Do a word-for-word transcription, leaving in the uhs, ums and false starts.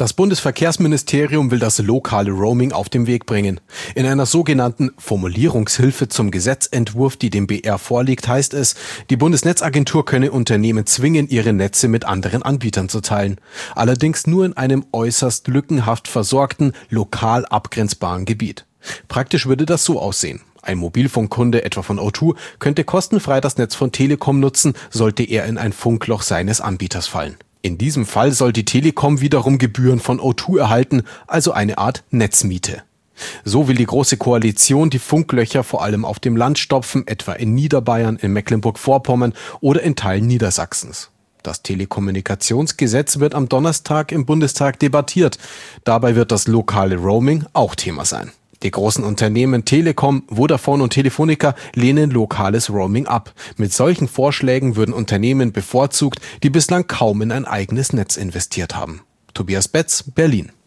Das Bundesverkehrsministerium will das lokale Roaming auf den Weg bringen. In einer sogenannten Formulierungshilfe zum Gesetzentwurf, die dem B R vorliegt, heißt es, die Bundesnetzagentur könne Unternehmen zwingen, ihre Netze mit anderen Anbietern zu teilen. Allerdings nur in einem äußerst lückenhaft versorgten, lokal abgrenzbaren Gebiet. Praktisch würde das so aussehen. Ein Mobilfunkkunde, etwa von O zwei, könnte kostenfrei das Netz von Telekom nutzen, sollte er in ein Funkloch seines Anbieters fallen. In diesem Fall soll die Telekom wiederum Gebühren von O zwei erhalten, also eine Art Netzmiete. So will die Große Koalition die Funklöcher vor allem auf dem Land stopfen, etwa in Niederbayern, in Mecklenburg-Vorpommern oder in Teilen Niedersachsens. Das Telekommunikationsgesetz wird am Donnerstag im Bundestag debattiert. Dabei wird das lokale Roaming auch Thema sein. Die großen Unternehmen Telekom, Vodafone und Telefonica lehnen lokales Roaming ab. Mit solchen Vorschlägen würden Unternehmen bevorzugt, die bislang kaum in ein eigenes Netz investiert haben. Tobias Betz, Berlin.